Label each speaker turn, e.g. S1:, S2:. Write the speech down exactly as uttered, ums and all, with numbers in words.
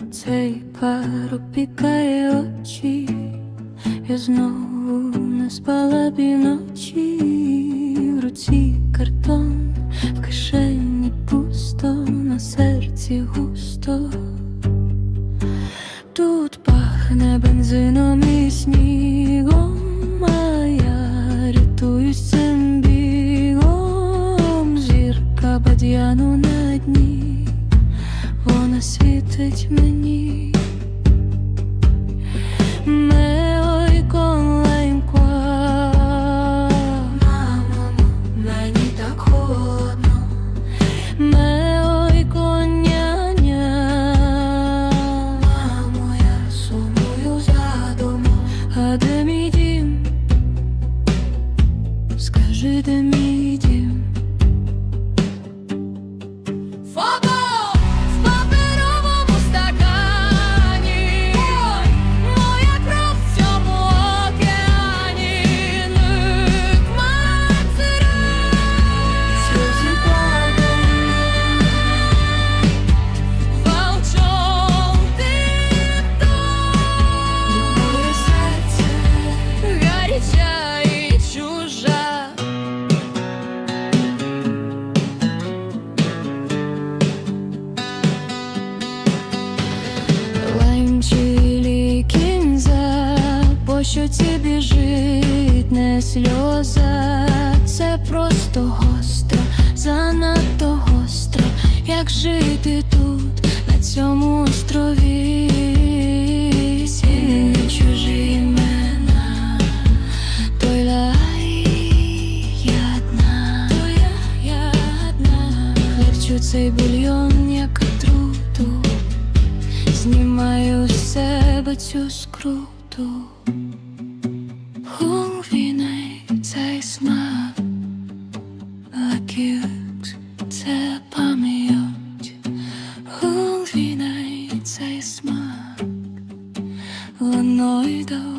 S1: цей пар опікає очі, я знову не спала півночі. В руці картон, в кишені пусто, на серці густо. Тут пахне бензином і снігом, а я рятуюсь цим бігом. Зірка бадьяну на дні, вона світить мені. Ме ой коленько, мамо, мені так холодно. Ме ой коняня, мамо, я сумую за домом. А де мій дім? Скажи, де мій дім? По щоці біжить не сльоза, це просто гостро, занадто гостро. Як жити тут, на цьому острові? Сіни чужі імена, той лай, я одна, то я, я одна. Хлебчу цей бульйон, як отруту, знімаю з себе цю скруту. Увійни цей смак, лакють це пам'ять. Увійни цей смак, ланою до